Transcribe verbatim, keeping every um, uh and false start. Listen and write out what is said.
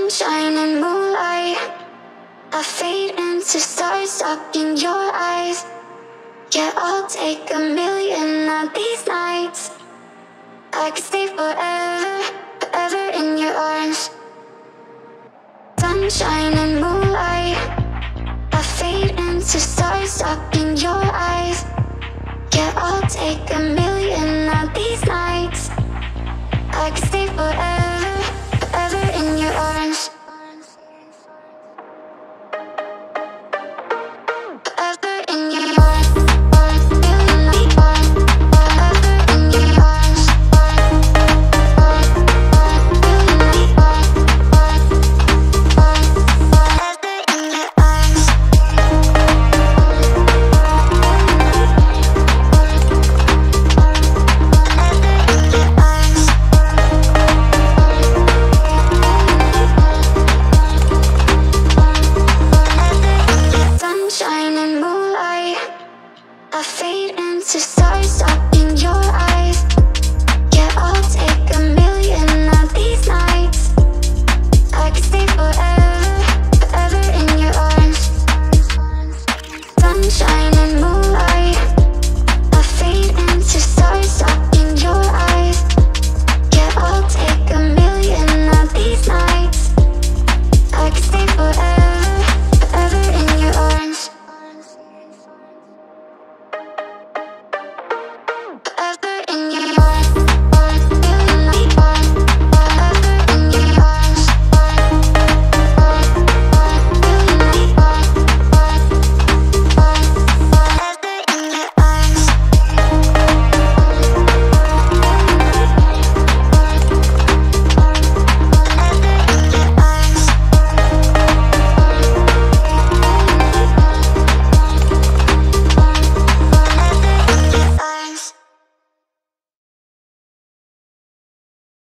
Sunshine and moonlight, I fade into stars up in your eyes. Yeah, I'll take a million of these nights. I could stay forever, forever in your arms. Sunshine and moonlight, I fade into stars up in your eyes. Yeah, I'll take a million